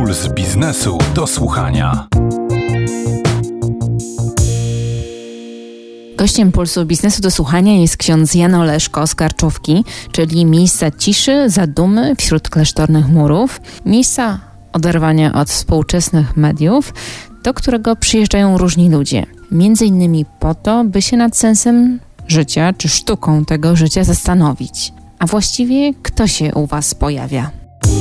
Puls biznesu do słuchania. Gościem Pulsu Biznesu do Słuchania jest ksiądz Jan Oleszko z Karczówki, czyli miejsca ciszy, zadumy wśród klasztornych murów, miejsca oderwania od współczesnych mediów, do którego przyjeżdżają różni ludzie. Między innymi po to, by się nad sensem życia, czy sztuką tego życia zastanowić. A właściwie kto się u Was pojawia?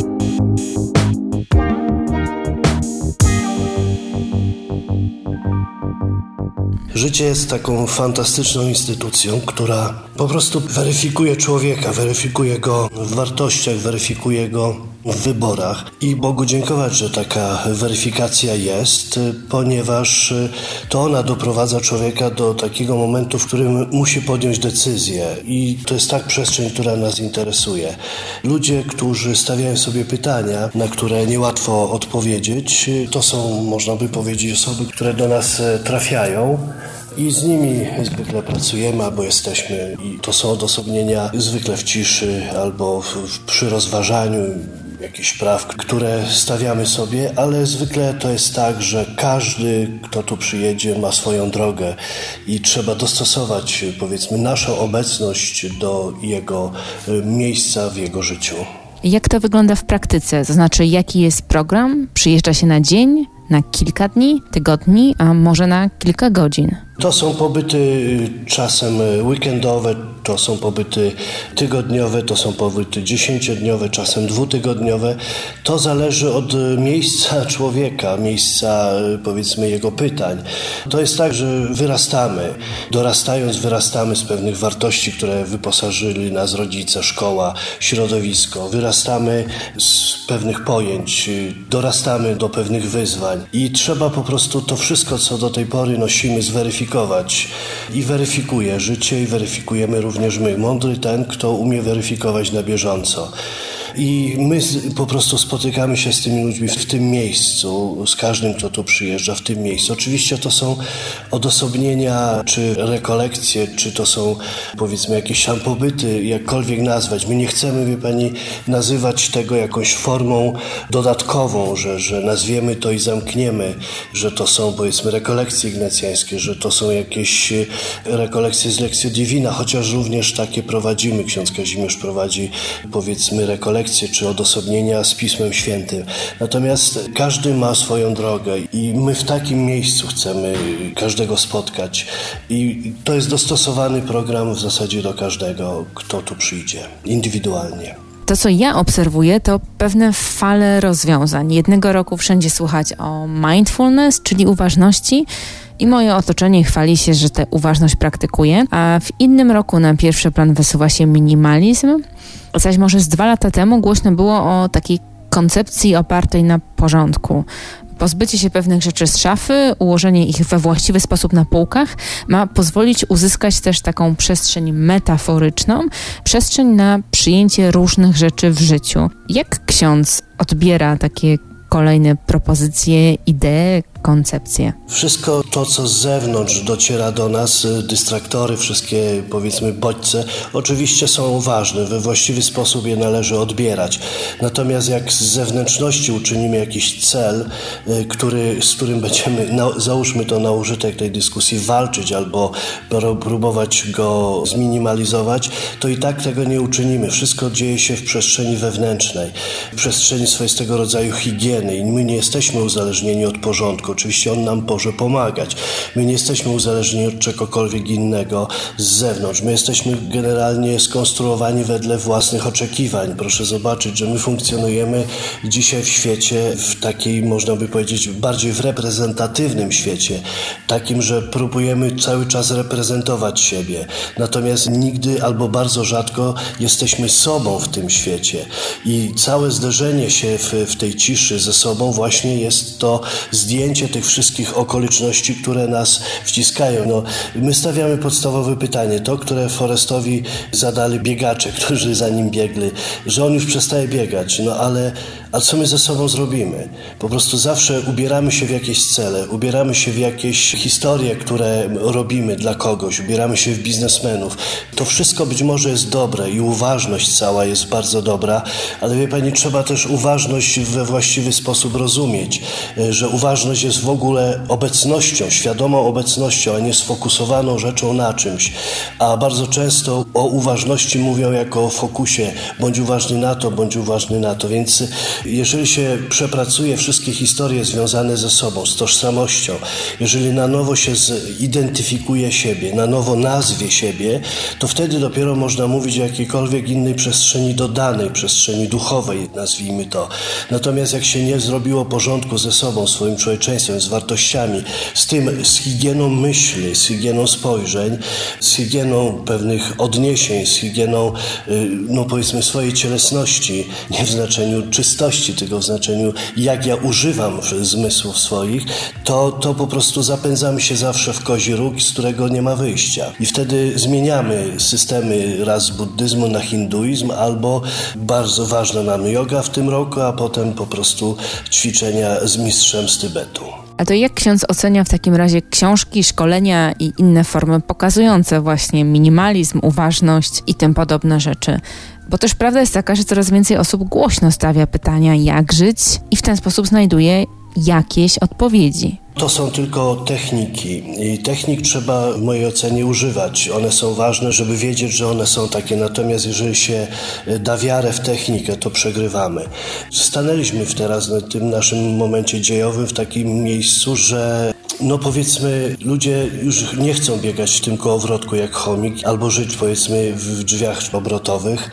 Życie jest taką fantastyczną instytucją, która po prostu weryfikuje człowieka, weryfikuje go w wartościach, weryfikuje go w wyborach. I Bogu dziękować, że taka weryfikacja jest, ponieważ to ona doprowadza człowieka do takiego momentu, w którym musi podjąć decyzję. I to jest tak przestrzeń, która nas interesuje. Ludzie, którzy stawiają sobie pytania, na które niełatwo odpowiedzieć, to są, można by powiedzieć, osoby, które do nas trafiają. I z nimi zwykle pracujemy, albo jesteśmy, i to są odosobnienia zwykle w ciszy, albo przy rozważaniu jakichś spraw, które stawiamy sobie, ale zwykle to jest tak, że każdy, kto tu przyjedzie, ma swoją drogę i trzeba dostosować, powiedzmy, naszą obecność do jego miejsca w jego życiu. Jak to wygląda w praktyce? To znaczy, jaki jest program? Przyjeżdża się na dzień, na kilka dni, tygodni, a może na kilka godzin? To są pobyty czasem weekendowe, to są pobyty tygodniowe, to są pobyty 10-dniowe, czasem 2-tygodniowe. To zależy od miejsca człowieka, miejsca, powiedzmy, jego pytań. To jest tak, że wyrastamy. Dorastając, wyrastamy z pewnych wartości, które wyposażyli nas rodzice, szkoła, środowisko. Wyrastamy z pewnych pojęć, dorastamy do pewnych wyzwań i trzeba po prostu to wszystko, co do tej pory nosimy, zweryfikować. I weryfikuje życie i weryfikujemy również my. Mądry ten, kto umie weryfikować na bieżąco. I my po prostu spotykamy się z tymi ludźmi w tym miejscu, z każdym, kto tu przyjeżdża w tym miejscu. Oczywiście to są odosobnienia, czy rekolekcje, czy to są, powiedzmy, jakieś tam pobyty, jakkolwiek nazwać. My nie chcemy, wie Pani, nazywać tego jakąś formą dodatkową, że nazwiemy to i zamkniemy, że to są, powiedzmy, rekolekcje ignacjańskie, że to są jakieś rekolekcje z Lectio Divina, chociaż również takie prowadzimy. Ksiądz Kazimierz prowadzi, powiedzmy, rekolekcje czy odosobnienia z Pismem Świętym. Natomiast każdy ma swoją drogę i my w takim miejscu chcemy każdego spotkać. I to jest dostosowany program w zasadzie do każdego, kto tu przyjdzie, indywidualnie. To, co ja obserwuję, to pewne fale rozwiązań. Jednego roku wszędzie słuchać o mindfulness, czyli uważności, i moje otoczenie chwali się, że tę uważność praktykuje, a w innym roku na pierwszy plan wysuwa się minimalizm, zaś może z 2 lata temu głośno było o takiej koncepcji opartej na porządku. Pozbycie się pewnych rzeczy z szafy, ułożenie ich we właściwy sposób na półkach ma pozwolić uzyskać też taką przestrzeń metaforyczną, przestrzeń na przyjęcie różnych rzeczy w życiu. Jak ksiądz odbiera takie kolejne propozycje, idee, koncepcje? Wszystko to, co z zewnątrz dociera do nas, dystraktory, wszystkie, powiedzmy, bodźce, oczywiście są ważne. We właściwy sposób je należy odbierać. Natomiast jak z zewnętrzności uczynimy jakiś cel, z którym będziemy, załóżmy to na użytek tej dyskusji, walczyć albo próbować go zminimalizować, to i tak tego nie uczynimy. Wszystko dzieje się w przestrzeni wewnętrznej, w przestrzeni swoistego rodzaju higieny i my nie jesteśmy uzależnieni od porządku. Oczywiście on nam może pomagać. My nie jesteśmy uzależnieni od czegokolwiek innego z zewnątrz. My jesteśmy generalnie skonstruowani wedle własnych oczekiwań. Proszę zobaczyć, że my funkcjonujemy dzisiaj w świecie, w takiej, można by powiedzieć, bardziej w reprezentatywnym świecie. Takim, że próbujemy cały czas reprezentować siebie. Natomiast nigdy albo bardzo rzadko jesteśmy sobą w tym świecie. I całe zderzenie się w tej ciszy ze sobą właśnie jest to zdjęcie ogarnięcie tych wszystkich okoliczności, które nas wciskają. No, my stawiamy podstawowe pytanie, to, które Forrestowi zadali biegacze, którzy za nim biegli, że on już przestaje biegać, no ale a co my ze sobą zrobimy? Po prostu zawsze ubieramy się w jakieś cele, ubieramy się w jakieś historie, które robimy dla kogoś, ubieramy się w biznesmenów. To wszystko być może jest dobre i uważność cała jest bardzo dobra, ale wie pani, trzeba też uważność we właściwy sposób rozumieć, że uważność jest w ogóle obecnością, świadomą obecnością, a nie sfokusowaną rzeczą na czymś. A bardzo często o uważności mówią jako o fokusie, bądź uważny na to, bądź uważny na to, więc jeżeli się przepracuje wszystkie historie związane ze sobą, z tożsamością, jeżeli na nowo się zidentyfikuje siebie, na nowo nazwie siebie, to wtedy dopiero można mówić o jakiejkolwiek innej przestrzeni dodanej, przestrzeni duchowej, nazwijmy to. Natomiast jak się nie zrobiło porządku ze sobą, swoim człowieczeństwem, z wartościami, z tym, z higieną myśli, z higieną spojrzeń, z higieną pewnych odniesień, z higieną, no powiedzmy, swojej cielesności, nie w znaczeniu czystości, tylko w znaczeniu, jak ja używam zmysłów swoich, to po prostu zapędzamy się zawsze w kozi róg, z którego nie ma wyjścia. I wtedy zmieniamy systemy raz z buddyzmu na hinduizm, albo bardzo ważna nam joga w tym roku, a potem po prostu ćwiczenia z mistrzem z Tybetu. A to jak ksiądz ocenia w takim razie książki, szkolenia i inne formy pokazujące właśnie minimalizm, uważność i tym podobne rzeczy? Bo też prawda jest taka, że coraz więcej osób głośno stawia pytania, jak żyć, i w ten sposób znajduje jakieś odpowiedzi. To są tylko techniki i technik trzeba w mojej ocenie używać. One są ważne, żeby wiedzieć, że one są takie. Natomiast jeżeli się da wiarę w technikę, to przegrywamy. Stanęliśmy teraz w tym naszym momencie dziejowym w takim miejscu, że no powiedzmy, ludzie już nie chcą biegać w tym kołowrotku jak chomik, albo żyć powiedzmy w drzwiach obrotowych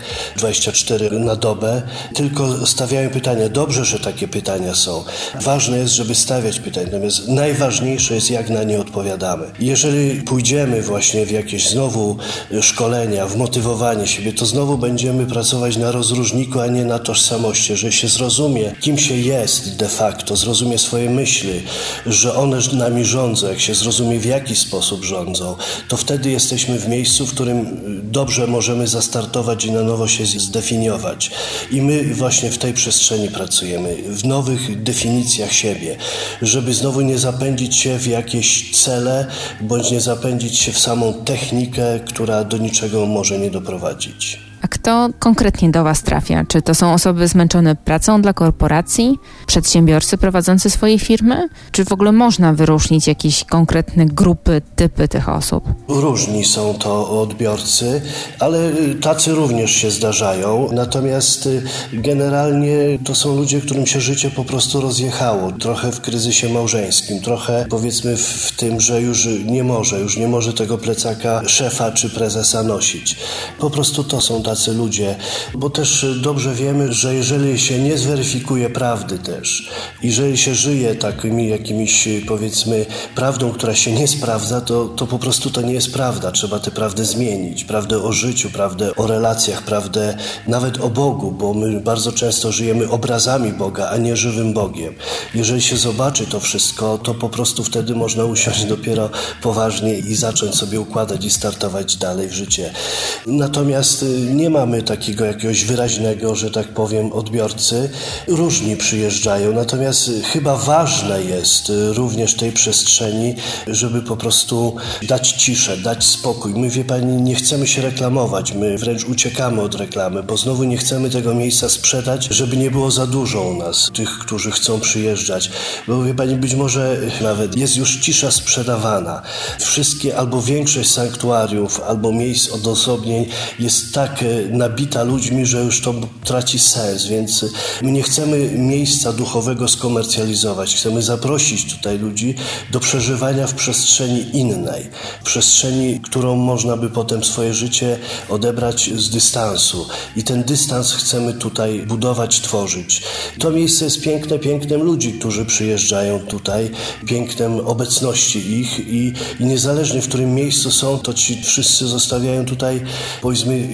24 na dobę, tylko stawiają pytania. Dobrze, że takie pytania są. Ważne jest, żeby stawiać pytania, natomiast najważniejsze jest, jak na nie odpowiadamy. Jeżeli pójdziemy właśnie w jakieś znowu szkolenia, w motywowanie siebie, to znowu będziemy pracować na rozróżniku, a nie na tożsamości, że się zrozumie, kim się jest de facto, zrozumie swoje myśli, że one nami rządzą, jak się zrozumie, w jaki sposób rządzą, to wtedy jesteśmy w miejscu, w którym dobrze możemy zastartować i na nowo się zdefiniować. I my właśnie w tej przestrzeni pracujemy, w nowych definicjach siebie, żeby znowu nie zapędzić się w jakieś cele, bądź nie zapędzić się w samą technikę, która do niczego może nie doprowadzić. A kto konkretnie do Was trafia? Czy to są osoby zmęczone pracą dla korporacji, przedsiębiorcy prowadzący swoje firmy? Czy w ogóle można wyróżnić jakieś konkretne grupy, typy tych osób? Różni są to odbiorcy, ale tacy również się zdarzają. Natomiast generalnie to są ludzie, którym się życie po prostu rozjechało. Trochę w kryzysie małżeńskim, trochę powiedzmy w tym, że już nie może tego plecaka szefa czy prezesa nosić. Po prostu to są tacy ludzie, bo też dobrze wiemy, że jeżeli się nie zweryfikuje prawdy też, jeżeli się żyje takimi jakimiś powiedzmy prawdą, która się nie sprawdza, to po prostu to nie jest prawda. Trzeba tę prawdę zmienić. Prawdę o życiu, prawdę o relacjach, prawdę nawet o Bogu, bo my bardzo często żyjemy obrazami Boga, a nie żywym Bogiem. Jeżeli się zobaczy to wszystko, to po prostu wtedy można usiąść dopiero poważnie i zacząć sobie układać i startować dalej w życie. Natomiast nie mamy takiego jakiegoś wyraźnego, że tak powiem, odbiorcy. Różni przyjeżdżają, natomiast chyba ważne jest również tej przestrzeni, żeby po prostu dać ciszę, dać spokój. My, wie pani, nie chcemy się reklamować, my wręcz uciekamy od reklamy, bo znowu nie chcemy tego miejsca sprzedać, żeby nie było za dużo u nas, tych, którzy chcą przyjeżdżać. Bo wie pani, być może nawet jest już cisza sprzedawana. Wszystkie albo większość sanktuariów, albo miejsc odosobnień jest tak nabita ludźmi, że już to traci sens, więc my nie chcemy miejsca duchowego skomercjalizować. Chcemy zaprosić tutaj ludzi do przeżywania w przestrzeni innej, przestrzeni, którą można by potem swoje życie odebrać z dystansu. I ten dystans chcemy tutaj budować, tworzyć. To miejsce jest piękne, pięknem ludzi, którzy przyjeżdżają tutaj, pięknem obecności ich i niezależnie w którym miejscu są, to ci wszyscy zostawiają tutaj, powiedzmy, historię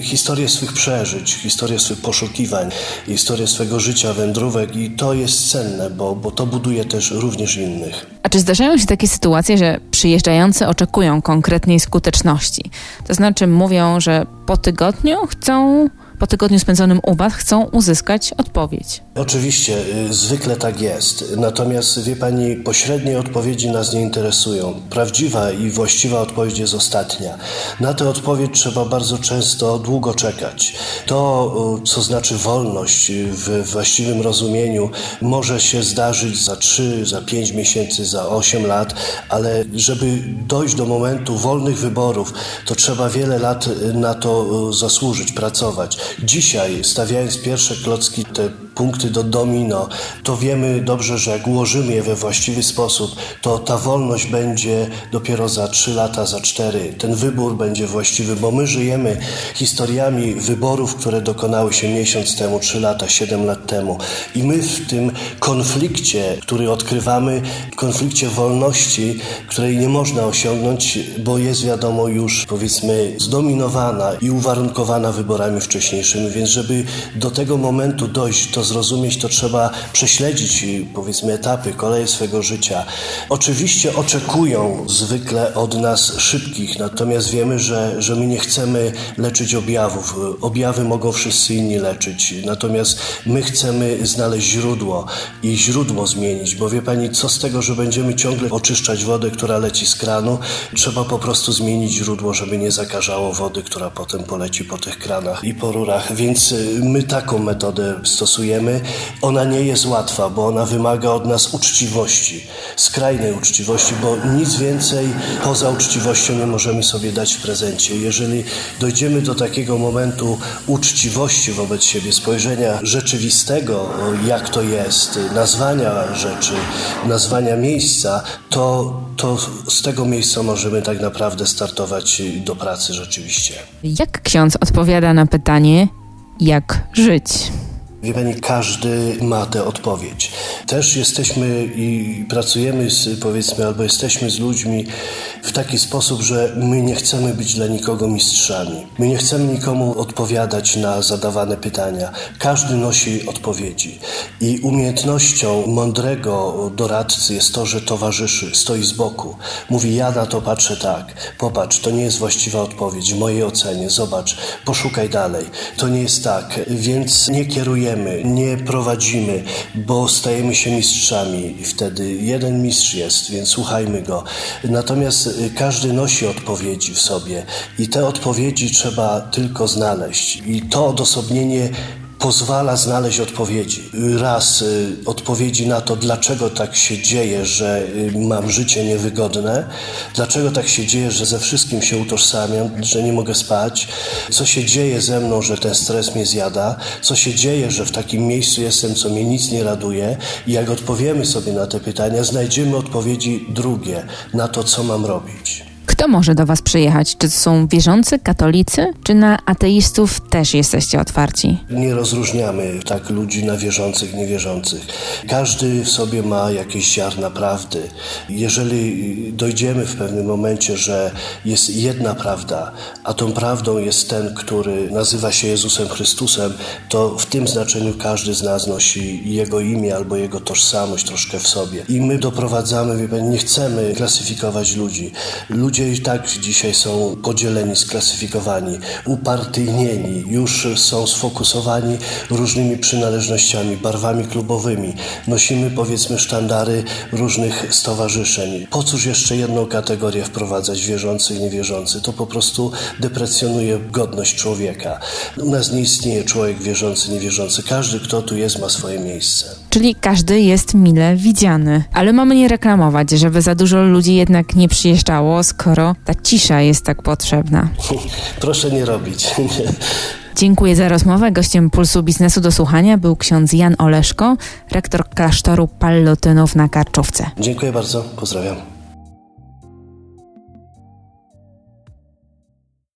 swych przeżyć, historię swych poszukiwań, historię swego życia, wędrówek i to jest cenne, bo to buduje też również innych. A czy zdarzają się takie sytuacje, że przyjeżdżający oczekują konkretnej skuteczności? To znaczy mówią, że po tygodniu spędzonym u Was chcą uzyskać odpowiedź. Oczywiście, zwykle tak jest. Natomiast wie Pani, pośrednie odpowiedzi nas nie interesują. Prawdziwa i właściwa odpowiedź jest ostatnia. Na tę odpowiedź trzeba bardzo często długo czekać. To, co znaczy wolność w właściwym rozumieniu, może się zdarzyć za 3, za 5 miesięcy, za 8 lat, ale żeby dojść do momentu wolnych wyborów, to trzeba wiele lat na to zasłużyć, pracować. Dzisiaj, stawiając pierwsze klocki, te punkty do domino, to wiemy dobrze, że jak ułożymy je we właściwy sposób, to ta wolność będzie dopiero za 3 lata, za 4. Ten wybór będzie właściwy, bo my żyjemy historiami wyborów, które dokonały się miesiąc temu, 3 lata, 7 lat temu. I my w tym konflikcie, który odkrywamy, konflikcie wolności, której nie można osiągnąć, bo jest wiadomo już, powiedzmy, zdominowana i uwarunkowana wyborami wcześniejszymi. Więc żeby do tego momentu dojść, to zrozumieć, to trzeba prześledzić, powiedzmy, etapy, koleje swego życia. Oczywiście oczekują zwykle od nas szybkich, natomiast wiemy, że my nie chcemy leczyć objawów. Objawy mogą wszyscy inni leczyć, natomiast my chcemy znaleźć źródło i źródło zmienić, bo wie Pani, co z tego, że będziemy ciągle oczyszczać wodę, która leci z kranu, trzeba po prostu zmienić źródło, żeby nie zakażało wody, która potem poleci po tych kranach i po rurach, więc my taką metodę stosujemy. Ona nie jest łatwa, bo ona wymaga od nas uczciwości, skrajnej uczciwości, bo nic więcej poza uczciwością nie możemy sobie dać w prezencie. Jeżeli dojdziemy do takiego momentu uczciwości wobec siebie, spojrzenia rzeczywistego, jak to jest, nazwania rzeczy, nazwania miejsca, to z tego miejsca możemy tak naprawdę startować do pracy rzeczywiście. Jak ksiądz odpowiada na pytanie, jak żyć? Wie Pani, każdy ma tę odpowiedź. Też jesteśmy i pracujemy albo jesteśmy z ludźmi w taki sposób, że my nie chcemy być dla nikogo mistrzami. My nie chcemy nikomu odpowiadać na zadawane pytania. Każdy nosi odpowiedzi. I umiejętnością mądrego doradcy jest to, że towarzyszy, stoi z boku. Mówi, ja na to patrzę tak. Popatrz, to nie jest właściwa odpowiedź w mojej ocenie. Zobacz, poszukaj dalej. To nie jest tak. Więc nie kierujemy, nie prowadzimy, bo stajemy się mistrzami i wtedy jeden mistrz jest, więc słuchajmy go. Natomiast każdy nosi odpowiedzi w sobie i te odpowiedzi trzeba tylko znaleźć i to odosobnienie pozwala znaleźć odpowiedzi. Raz odpowiedzi na to, dlaczego tak się dzieje, że mam życie niewygodne, dlaczego tak się dzieje, że ze wszystkim się utożsamiam, że nie mogę spać, co się dzieje ze mną, że ten stres mnie zjada, co się dzieje, że w takim miejscu jestem, co mnie nic nie raduje i jak odpowiemy sobie na te pytania, znajdziemy odpowiedzi drugie na to, co mam robić. Kto może do Was przyjechać? Czy to są wierzący, katolicy, czy na ateistów też jesteście otwarci? Nie rozróżniamy tak ludzi na wierzących, niewierzących. Każdy w sobie ma jakieś ziarna prawdy. Jeżeli dojdziemy w pewnym momencie, że jest jedna prawda, a tą prawdą jest ten, który nazywa się Jezusem Chrystusem, to w tym znaczeniu każdy z nas nosi Jego imię albo Jego tożsamość troszkę w sobie. I my doprowadzamy, nie chcemy klasyfikować ludzi. Ludzie i tak dzisiaj są podzieleni, sklasyfikowani, upartyjnieni, już są sfokusowani różnymi przynależnościami, barwami klubowymi. Nosimy, powiedzmy, sztandary różnych stowarzyszeń. Po cóż jeszcze jedną kategorię wprowadzać, wierzący i niewierzący? To po prostu deprecjonuje godność człowieka. U nas nie istnieje człowiek wierzący, niewierzący. Każdy, kto tu jest, ma swoje miejsce. Czyli każdy jest mile widziany. Ale mamy nie reklamować, żeby za dużo ludzi jednak nie przyjeżdżało, skoro ta cisza jest tak potrzebna. Proszę nie robić. Dziękuję za rozmowę. Gościem Pulsu Biznesu do Słuchania był ksiądz Jan Oleszko, rektor klasztoru Pallotynów na Karczówce. Dziękuję bardzo. Pozdrawiam.